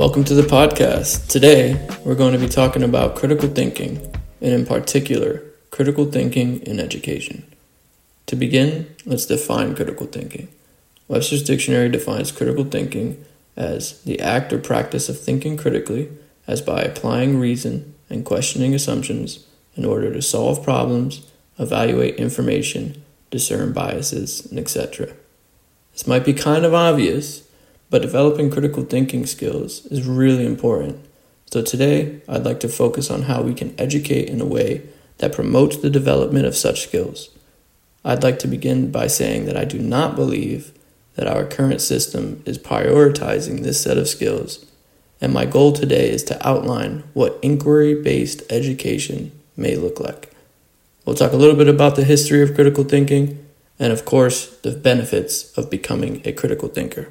Welcome to the podcast. Today, we're going to be talking about critical thinking, and in particular, critical thinking in education. To begin, let's define critical thinking. Webster's Dictionary defines critical thinking as the act or practice of thinking critically, as by applying reason and questioning assumptions in order to solve problems, evaluate information, discern biases, and etc. This might be kind of obvious, but developing critical thinking skills is really important. So today, I'd like to focus on how we can educate in a way that promotes the development of such skills. I'd like to begin by saying that I do not believe that our current system is prioritizing this set of skills, and my goal today is to outline what inquiry-based education may look like. We'll talk a little bit about the history of critical thinking, and of course, the benefits of becoming a critical thinker.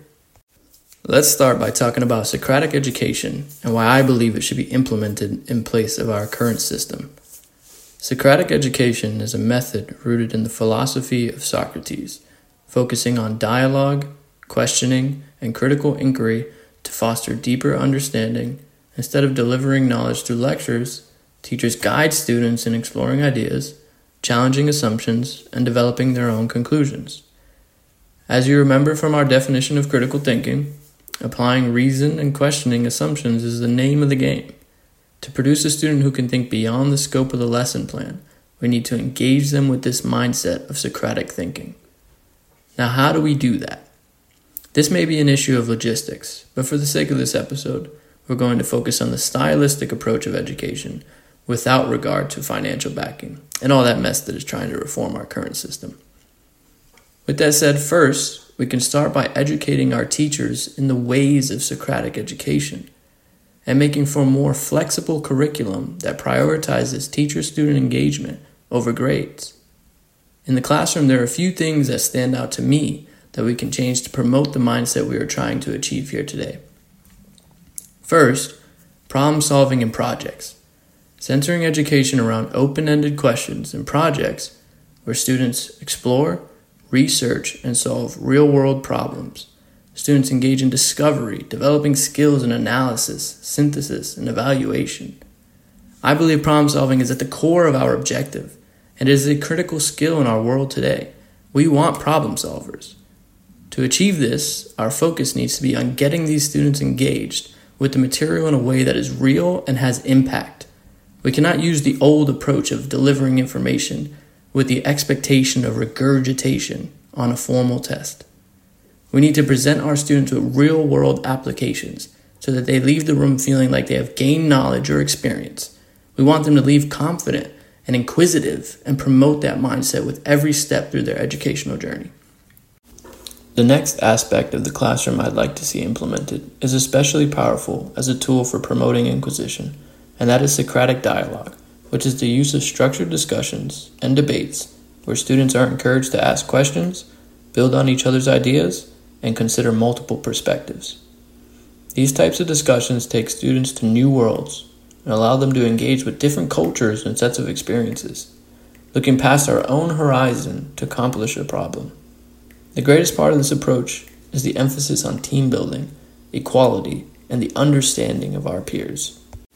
Let's start by talking about Socratic education and why I believe it should be implemented in place of our current system. Socratic education is a method rooted in the philosophy of Socrates, focusing on dialogue, questioning, and critical inquiry to foster deeper understanding. Instead of delivering knowledge through lectures, teachers guide students in exploring ideas, challenging assumptions, and developing their own conclusions. As you remember from our definition of critical thinking, applying reason and questioning assumptions is the name of the game. To produce a student who can think beyond the scope of the lesson plan, we need to engage them with this mindset of Socratic thinking. Now, how do we do that? This may be an issue of logistics, but for the sake of this episode, we're going to focus on the stylistic approach of education without regard to financial backing and all that mess that is trying to reform our current system. With that said, first, we can start by educating our teachers in the ways of Socratic education and making for a more flexible curriculum that prioritizes teacher-student engagement over grades. In the classroom, there are a few things that stand out to me that we can change to promote the mindset we are trying to achieve here today. First, problem solving and projects. Centering education around open-ended questions and projects where students explore, research, and solve real-world problems. Students engage in discovery, developing skills in analysis, synthesis, and evaluation. I believe problem solving is at the core of our objective, and it is a critical skill in our world today. We want problem solvers. To achieve this, our focus needs to be on getting these students engaged with the material in a way that is real and has impact. We cannot use the old approach of delivering information with the expectation of regurgitation on a formal test. We need to present our students with real-world applications so that they leave the room feeling like they have gained knowledge or experience. We want them to leave confident and inquisitive and promote that mindset with every step through their educational journey. The next aspect of the classroom I'd like to see implemented is especially powerful as a tool for promoting inquisition, and that is Socratic dialogue, which is the use of structured discussions and debates where students are encouraged to ask questions, build on each other's ideas, and consider multiple perspectives. These types of discussions take students to new worlds and allow them to engage with different cultures and sets of experiences, looking past our own horizon to accomplish a problem. The greatest part of this approach is the emphasis on team building, equality, and the understanding of our peers.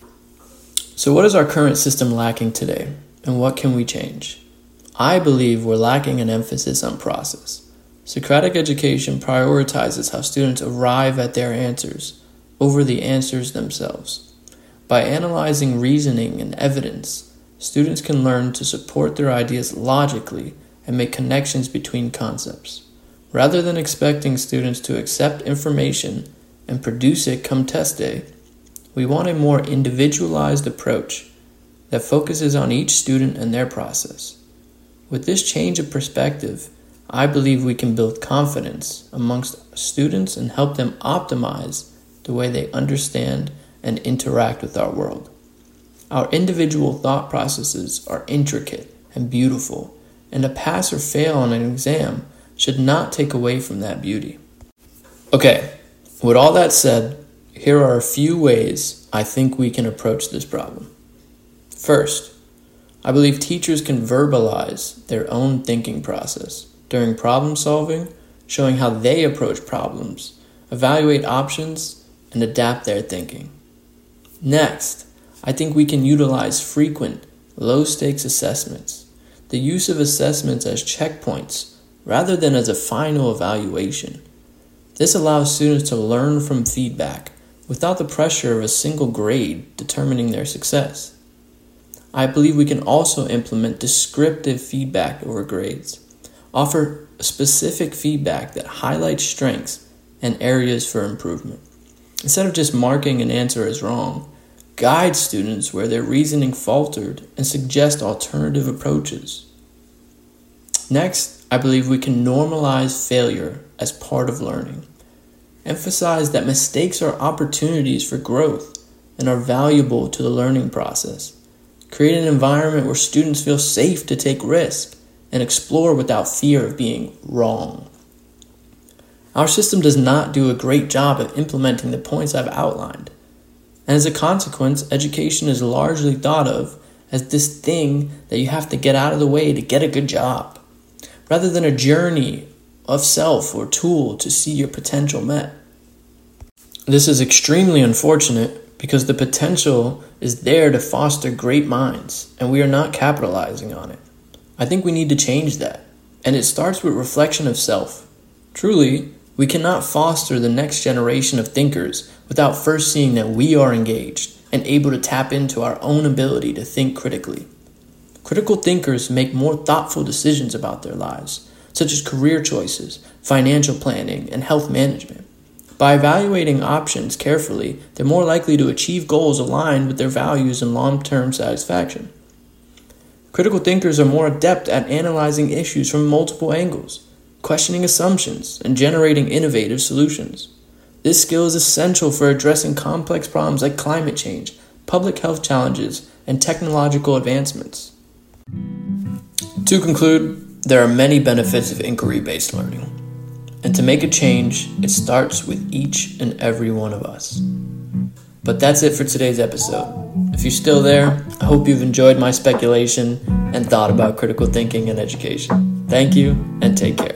So what is our current system lacking today, and what can we change? I believe we're lacking an emphasis on process. Socratic education prioritizes how students arrive at their answers over the answers themselves. By analyzing reasoning and evidence, students can learn to support their ideas logically and make connections between concepts. Rather than expecting students to accept information and produce it come test day, we want a more individualized approach that focuses on each student and their process. With this change of perspective, I believe we can build confidence amongst students and help them optimize the way they understand and interact with our world. Our individual thought processes are intricate and beautiful, and to pass or fail on an exam should not take away from that beauty. Okay, with all that said, here are a few ways I think we can approach this problem. First, I believe teachers can verbalize their own thinking process during problem solving, showing how they approach problems, evaluate options, and adapt their thinking. Next, I think we can utilize frequent, low-stakes assessments. The use of assessments as checkpoints rather than as a final evaluation. This allows students to learn from feedback without the pressure of a single grade determining their success. I believe we can also implement descriptive feedback over grades. Offer specific feedback that highlights strengths and areas for improvement. Instead of just marking an answer as wrong, guide students where their reasoning faltered and suggest alternative approaches. Next, I believe we can normalize failure as part of learning. Emphasize that mistakes are opportunities for growth and are valuable to the learning process. Create an environment where students feel safe to take risks and explore without fear of being wrong. Our system does not do a great job of implementing the points I've outlined. And as a consequence, education is largely thought of as this thing that you have to get out of the way to get a good job, rather than a journey of self or tool to see your potential met. This is extremely unfortunate because the potential is there to foster great minds, and we are not capitalizing on it. I think we need to change that, and it starts with reflection of self. Truly, we cannot foster the next generation of thinkers without first seeing that we are engaged and able to tap into our own ability to think critically. Critical thinkers make more thoughtful decisions about their lives, such as career choices, financial planning, and health management. By evaluating options carefully, they're more likely to achieve goals aligned with their values and long-term satisfaction. Critical thinkers are more adept at analyzing issues from multiple angles, questioning assumptions, and generating innovative solutions. This skill is essential for addressing complex problems like climate change, public health challenges, and technological advancements. To conclude, there are many benefits of inquiry-based learning. And to make a change, it starts with each and every one of us. But that's it for today's episode. If you're still there, I hope you've enjoyed my speculation and thought about critical thinking and education. Thank you, and take care.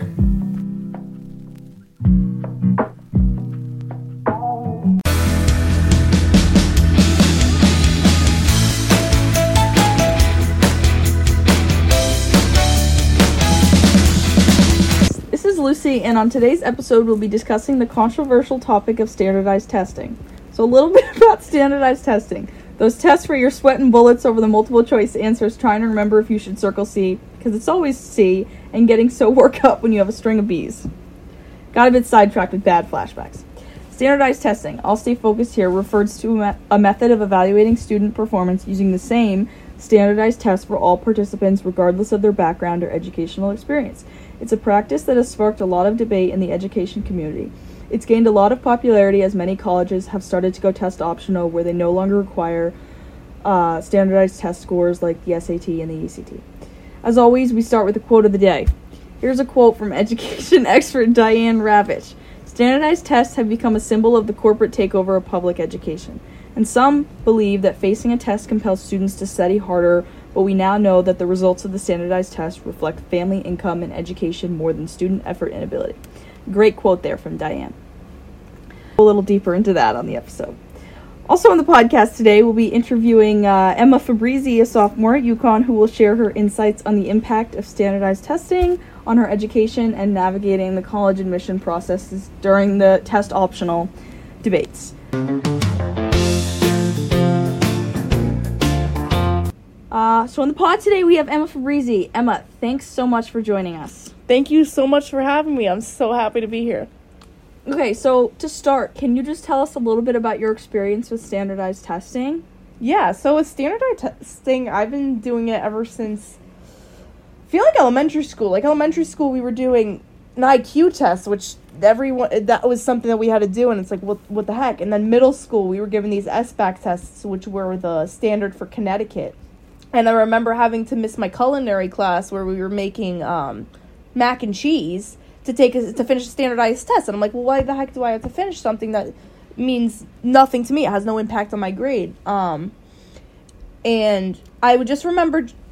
Lucy, and on today's episode we'll be discussing the controversial topic of standardized testing. So a little bit about standardized testing. Those tests where you're sweating bullets over the multiple choice answers trying to remember if you should circle C, because it's always C, and getting so worked up when you have a string of B's. Got a bit sidetracked with bad flashbacks. Standardized testing, I'll stay focused here, refers to a method of evaluating student performance using the same standardized test for all participants regardless of their background or educational experience. It's a practice that has sparked a lot of debate in the education community. It's gained a lot of popularity as many colleges have started to go test optional, where they no longer require standardized test scores like the SAT and the ECT. As always, we start with a quote of the day. Here's a quote from education expert Diane Ravitch. Standardized tests have become a symbol of the corporate takeover of public education, and some believe that facing a test compels students to study harder, but we now know that the results of the standardized test reflect family income and education more than student effort and ability. Great quote there from Diane. A little deeper into that on the episode. Also on the podcast today, we'll be interviewing Emma Fabrizi, a sophomore at UConn, who will share her insights on the impact of standardized testing on her education and navigating the college admission processes during the test optional debates. So on the pod today, we have Emma Fabrizi. Emma, thanks so much for joining us. Thank you so much for having me. I'm so happy to be here. Okay, so to start, can you just tell us a little bit about your experience with standardized testing? Yeah, so with standardized testing, I've been doing it ever since, I feel like elementary school. Like elementary school, we were doing an IQ test, which that was something that we had to do, and it's like, what the heck? And then middle school, we were given these SBAC tests, which were the standard for Connecticut. And I remember having to miss my culinary class where we were making mac and cheese to finish a standardized test. And I'm like, well, why the heck do I have to finish something that means nothing to me? It has no impact on my grade. And I would just remember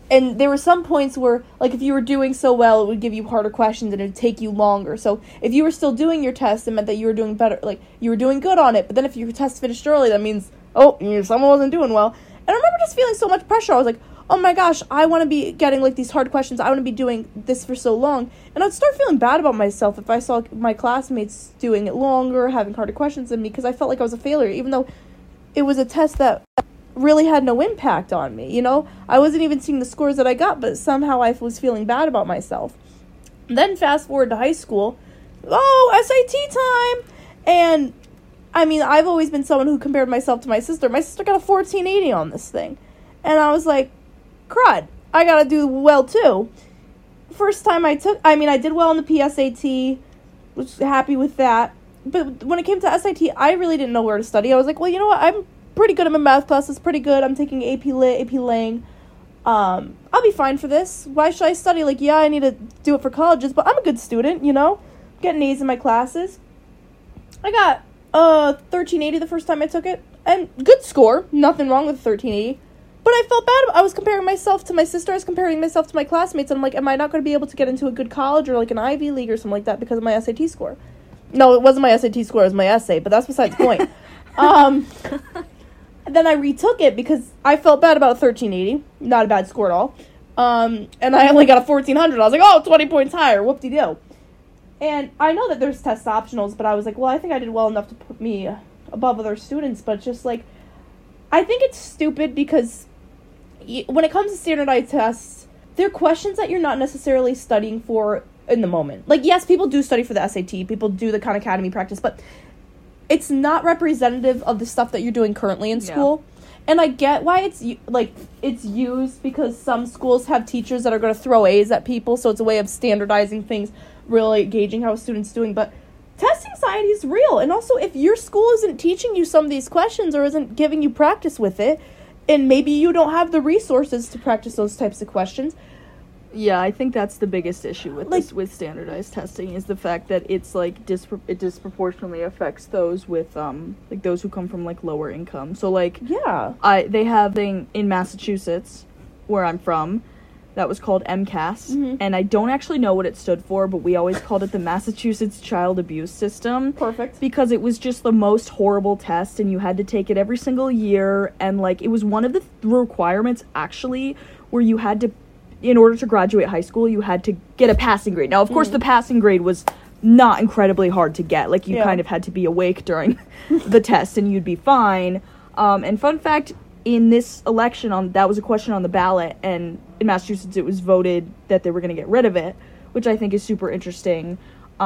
and there were some points where, like, if you were doing so well, it would give you harder questions and it would take you longer. So if you were still doing your test, it meant that you were doing better, like, you were doing good on it. But then if your test finished early, that means, someone wasn't doing well. And I remember just feeling so much pressure. I was like, oh my gosh, I want to be getting, like, these hard questions. I want to be doing this for so long. And I'd start feeling bad about myself if I saw my classmates doing it longer, having harder questions than me, because I felt like I was a failure, even though it was a test that really had no impact on me, I wasn't even seeing the scores that I got, but somehow I was feeling bad about myself. Then fast forward to high school, SAT time, and I mean, I've always been someone who compared myself to my sister. My sister got a 1480 on this thing, and I was like, crud, I gotta do well too. First time I did well on the PSAT, was happy with that, but when it came to SAT, I really didn't know where to study. I was like, well, you know what, I'm pretty good at my math classes, pretty good. I'm taking AP Lit, AP Lang. I'll be fine for this. Why should I study? Like, yeah, I need to do it for colleges, but I'm a good student, Getting A's in my classes. I got 1380 the first time I took it, and good score. Nothing wrong with 1380. But I felt bad. I was comparing myself to my sister. I was comparing myself to my classmates, and I'm like, am I not going to be able to get into a good college or like an Ivy League or something like that because of my SAT score? No, it wasn't my SAT score. It was my essay, but that's besides the point. Then I retook it because I felt bad about 1380. Not a bad score at all. And I only got a 1400. I was like, 20 points higher. Whoop-de-doo. And I know that there's test optionals, but I was like, well, I think I did well enough to put me above other students. But just like, I think it's stupid because when it comes to standardized tests, they're questions that you're not necessarily studying for in the moment. Like, yes, people do study for the SAT. People do the Khan Academy practice, but it's not representative of the stuff that you're doing currently in school. Yeah. And I get why it's used because some schools have teachers that are going to throw A's at people, so it's a way of standardizing things, really gauging how a student's doing. But test anxiety is real. And also, if your school isn't teaching you some of these questions or isn't giving you practice with it, and maybe you don't have the resources to practice those types of questions. Yeah, I think that's the biggest issue with standardized testing is the fact that it's like it disproportionately affects those with those who come from like lower income. So like they have thing in Massachusetts where I'm from that was called MCAS, and I don't actually know what it stood for, but we always called it the Massachusetts Child Abuse System. Perfect. Because it was just the most horrible test, and you had to take it every single year, and like it was one of the requirements actually where you had to, in order to graduate high school, you had to get a passing grade. Now, of course, the passing grade was not incredibly hard to get. Like, you kind of had to be awake during the test, and you'd be fine. And fun fact, in this election, that was a question on the ballot, and in Massachusetts, it was voted that they were going to get rid of it, which I think is super interesting.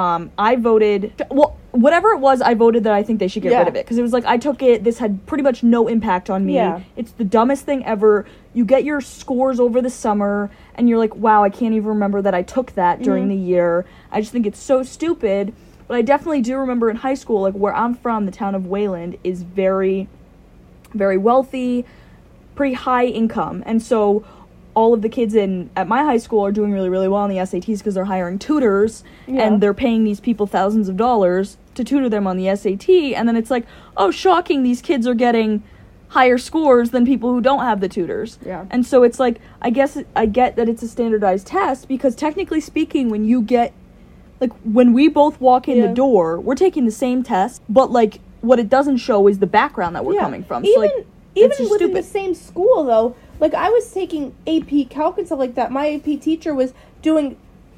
I voted, whatever it was, I voted that I think they should get rid of it. Because it was like, I took it, this had pretty much no impact on me. Yeah. It's the dumbest thing ever. You get your scores over the summer, and you're like, wow, I can't even remember that I took that during the year. I just think it's so stupid. But I definitely do remember in high school, like, where I'm from, the town of Wayland is very, very wealthy, pretty high income. And so all of the kids at my high school are doing really, really well on the SATs because they're hiring tutors, and they're paying these people thousands of dollars to tutor them on the SAT, and then it's like, oh, shocking, these kids are getting higher scores than people who don't have the tutors. Yeah. And so it's like, I guess I get that it's a standardized test because technically speaking, when you get, like, when we both walk in the door, we're taking the same test, but, like, what it doesn't show is the background that we're coming from. So, like, even within the same school, though, like, I was taking AP Calc and stuff like that. My AP teacher was doing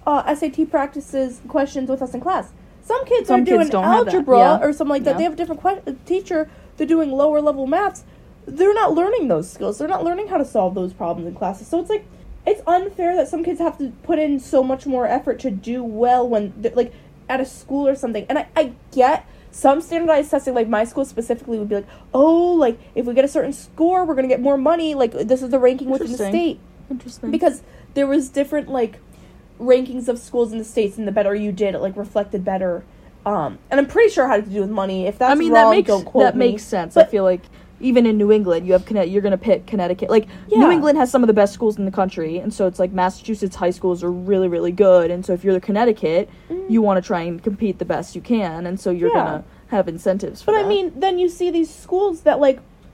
SAT practices questions with us in class. Some kids are doing algebra or something like that. They have a different teacher. They're doing lower level maths. They're not learning those skills. They're not learning how to solve those problems in classes. So it's like, it's unfair that some kids have to put in so much more effort to do well when, like, at a school or something. And I get some standardized testing, like my school specifically would be like, oh, like, if we get a certain score, we're going to get more money. Like, this is the ranking within the state. Interesting. Because there was different, like, rankings of schools in the states, and the better you did, it, like, reflected better. And I'm pretty sure it had to do with money. If that's wrong, don't quote me. That makes sense. But I feel like even in New England, you're going to pick Connecticut. Like, New England has some of the best schools in the country, and so it's like Massachusetts high schools are really, really good, and so if you're the Connecticut, you want to try and compete the best you can, and so you're going to have incentives for that. But I mean, then you see these schools that, like,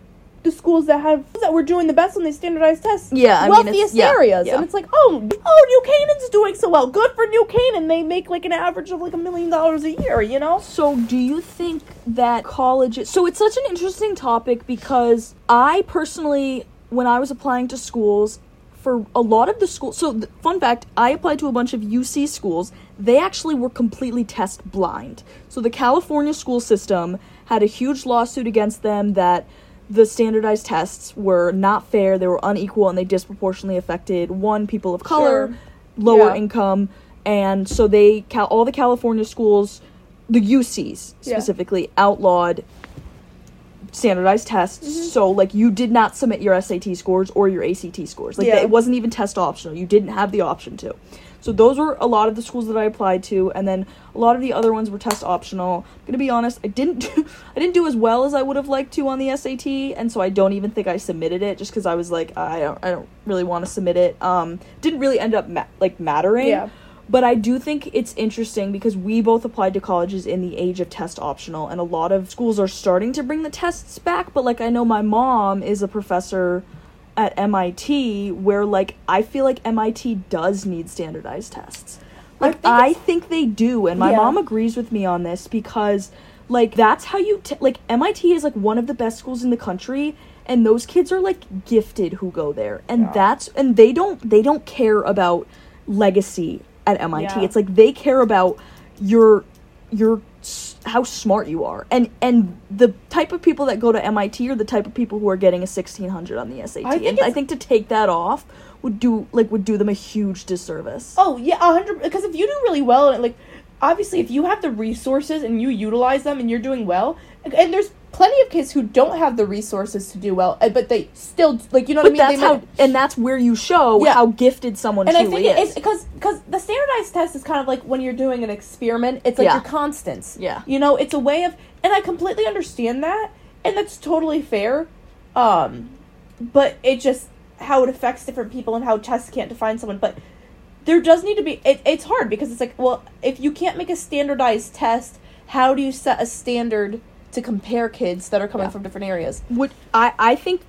the schools that were doing the best on these standardized tests. Yeah, I mean, wealthiest areas. yeah. And it's like, oh, New Canaan's doing so well. Good for New Canaan. They make like an average of like $1 million a year, you know? So do you think that colleges... So it's such an interesting topic because I personally, when I was applying to schools, for a lot of the schools... So, fun fact, I applied to a bunch of UC schools. They actually were completely test blind. So the California school system had a huge lawsuit against them that the standardized tests were not fair, they were unequal, and they disproportionately affected, people of color, lower income, and so all the California schools, the UCs specifically, outlawed standardized tests, so, like, you did not submit your SAT scores or your ACT scores. Like, it wasn't even test optional. You didn't have the option to. So those were a lot of the schools that I applied to, and then a lot of the other ones were test optional. I'm gonna be honest, I didn't do as well as I would have liked to on the SAT, and so I don't even think I submitted it just because I was like, I don't really want to submit it. Didn't really end up mattering. Yeah. But I do think it's interesting because we both applied to colleges in the age of test optional, and a lot of schools are starting to bring the tests back. But like, I know my mom is a professor at MIT, where, like, I feel like MIT does need standardized tests. Like, I think they do, and my mom agrees with me on this because, like, that's how you... like, MIT is, like, one of the best schools in the country, and those kids are, like, gifted who go there. And and they don't care about legacy at MIT. Yeah. It's, like, they care about your how smart you are, and the type of people that go to MIT are the type of people who are getting a 1600 on the SAT. I think to take that off would do them a huge disservice. Oh yeah, 100. Because if you do really well, and like, obviously, if you have the resources and you utilize them and you're doing well, and there's plenty of kids who don't have the resources to do well, but they still, like, you know what I mean? And that's where you show how gifted someone truly is. And I think because the standardized test is kind of like when you're doing an experiment, it's like your constants. Yeah. You know, it's a way of, and I completely understand that, and that's totally fair, but it just, how it affects different people and how tests can't define someone, but there does need to be, it's hard because it's like, well, if you can't make a standardized test, how do you set a standard to compare kids that are coming from different areas? I think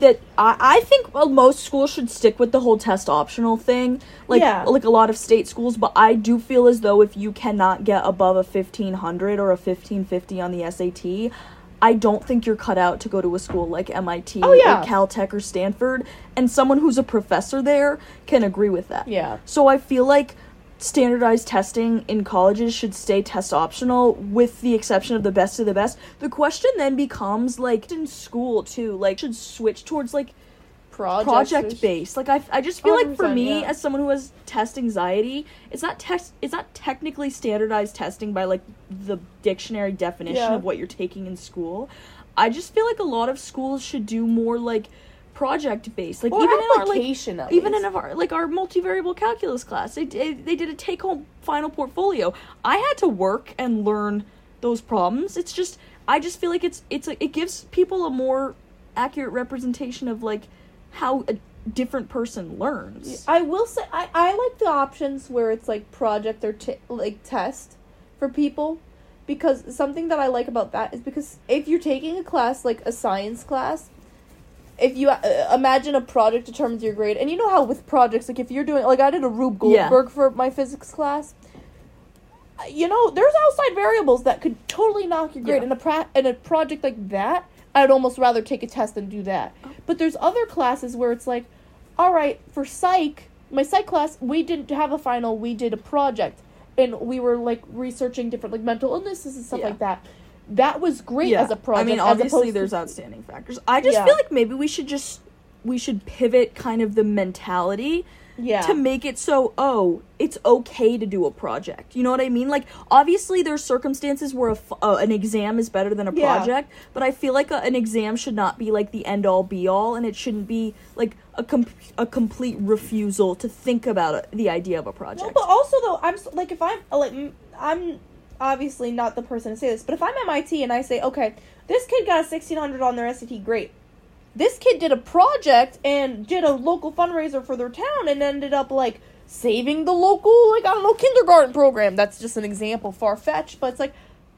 most schools should stick with the whole test optional thing, like a lot of state schools, but I do feel as though if you cannot get above a 1500 or a 1550 on the SAT, I don't think you're cut out to go to a school like MIT or Caltech or Stanford, and someone who's a professor there can agree with that. Yeah. So I feel like standardized testing in colleges should stay test optional with the exception of the best of the best. The question then becomes, like, in school too, like, should switch towards, like, project based. Like, I just feel like for me as someone who has test anxiety, it's not technically standardized testing by, like, the dictionary definition of what you're taking in school. I just feel like a lot of schools should do more, like, project based, like, even in our multivariable calculus class, they did a take home final portfolio. I had to work and learn those problems. It's just, I just feel like it gives people a more accurate representation of, like, how a different person learns. I will say I like the options where it's like project or test for people, because something that I like about that is because if you're taking a class like a science class, if you imagine a project determines your grade, and you know how with projects, like, if you're doing, like, I did a Rube Goldberg for my physics class, you know, there's outside variables that could totally knock your grade. In a project like that, I'd almost rather take a test than do that. But there's other classes where it's like, all right, for my psych class, we didn't have a final, we did a project, and we were, like, researching different, like, mental illnesses and stuff like that. That was great as a project. I mean, obviously there's outstanding factors. I just feel like maybe we should pivot kind of the mentality to make it so, it's okay to do a project. You know what I mean? Like, obviously there's circumstances where an exam is better than a project, but I feel like an exam should not be, like, the end-all, be-all, and it shouldn't be, like, a complete refusal to think about the idea of a project. No, but also, though, I'm obviously not the person to say this, but if I'm MIT and I say, okay, this kid got a 1600 on their SAT, great. This kid did a project and did a local fundraiser for their town and ended up, like, saving the local, like, I don't know, kindergarten program. That's just an example, far-fetched, but it's like,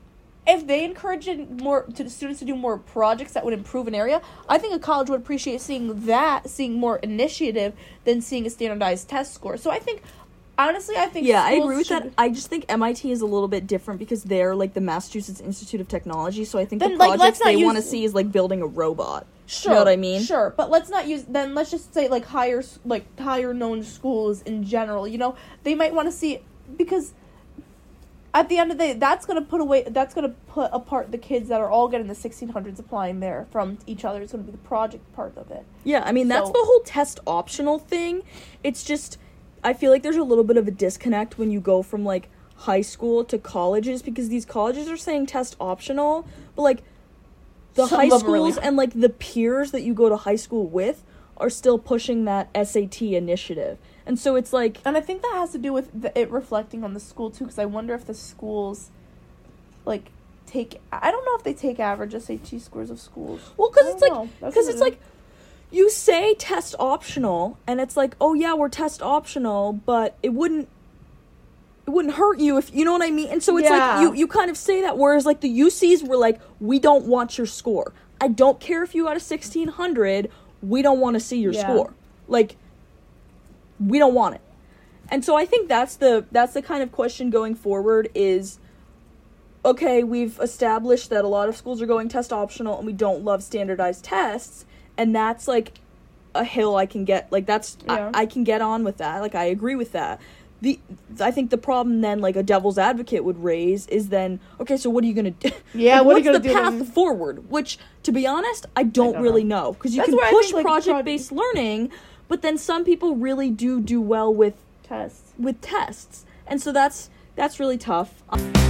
if they encourage more to the students to do more projects that would improve an area, I think a college would appreciate seeing more initiative than seeing a standardized test score. So I think, honestly, I agree with that. I just think MIT is a little bit different because they're like the Massachusetts Institute of Technology. So I think the projects they want to see is like building a robot. Sure, you know what I mean? Sure, but let's just say like higher known schools in general. You know, they might want to see, because at the end of the day, that's gonna put apart the kids that are all getting the 1600s applying there from each other. It's gonna be the project part of it. Yeah, I mean that's the whole test optional thing. It's just, I feel like there's a little bit of a disconnect when you go from like high school to colleges, because these colleges are saying test optional, but like the high schools and like the peers that you go to high school with are still pushing that SAT initiative. And so it's like, and I think that has to do with it reflecting on the school too, because I wonder if the schools like I don't know if they take average SAT scores of schools. Well, because it's like you say test optional and it's like, oh yeah, we're test optional, but it wouldn't hurt you if, you know what I mean? And so it's like you kind of say that, whereas like the UCs were like, we don't want your score. I don't care if you got a 1600, we don't want to see your score. Like, we don't want it. And so I think that's the kind of question going forward is, okay, we've established that a lot of schools are going test optional and we don't love standardized tests, and that's like a hill I can get, like that's I can get on with that. Like I agree with that. I think the problem then, like a devil's advocate would raise, is then, okay, so what are you going to do? Yeah, like, what are you going to do? What's the path forward? Which, to be honest, I don't really know. Because you can push project-based learning, but then some people really do well with tests. And so that's really tough.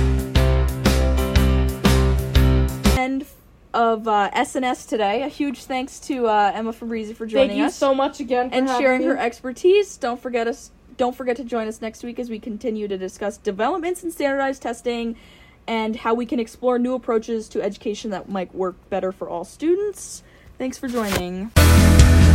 End of SNS today. A huge thanks to Emma Fabrizi for joining us. Thank you so much again for and sharing her expertise. Don't forget to join us next week as we continue to discuss developments in standardized testing and how we can explore new approaches to education that might work better for all students. Thanks for joining.